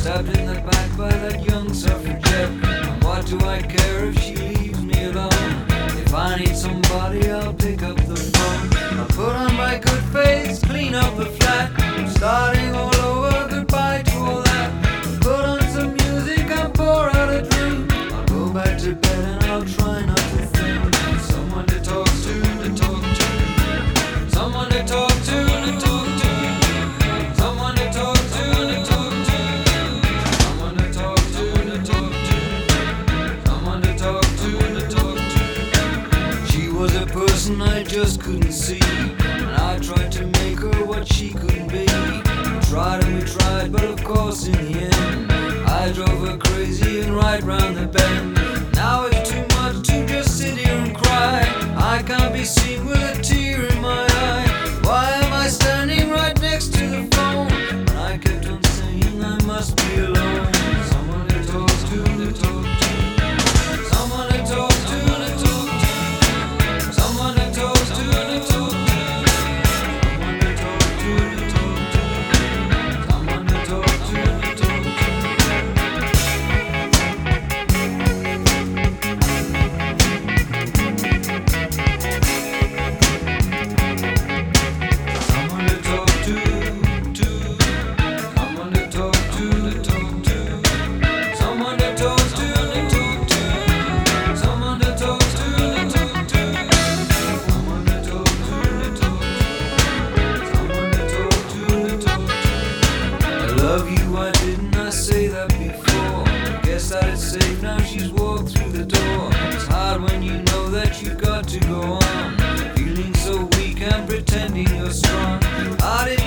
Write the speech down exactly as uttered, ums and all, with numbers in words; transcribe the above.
stabbed in the back by that young suffragette. And what do I care if she leaves me alone? If I need somebody, I'll pick up the phone. I'll put on my good face, clean up the flat. I'm starting all over, goodbye to all that. Put on some music and pour out a drink. I'll go back to bed and I'll try not to think. Someone to talk to, to talk to. Someone to talk to, to talk to. Someone to talk to, to talk to. Someone to talk to, to talk to. Someone to talk to, to talk to. She was a person I just couldn't see, and I tried to make her what she couldn't be. We tried and we tried, but of course in the end I drove her crazy and right round the bend. Now it's too much to just sit here and cry. I can't be seen with a tear in my eye. Why am I standing right next to the phone when I kept on saying I must be alone? Someone to talk to, to talk to. Someone to talk to, to talk to. Someone to talk to, to talk to. Someone to talk to, to talk to. Someone to talk to, to talk to. That it's safe now, she's walked through the door. It's hard when you know that you've got to go on, feeling so weak and pretending you're strong. I didn't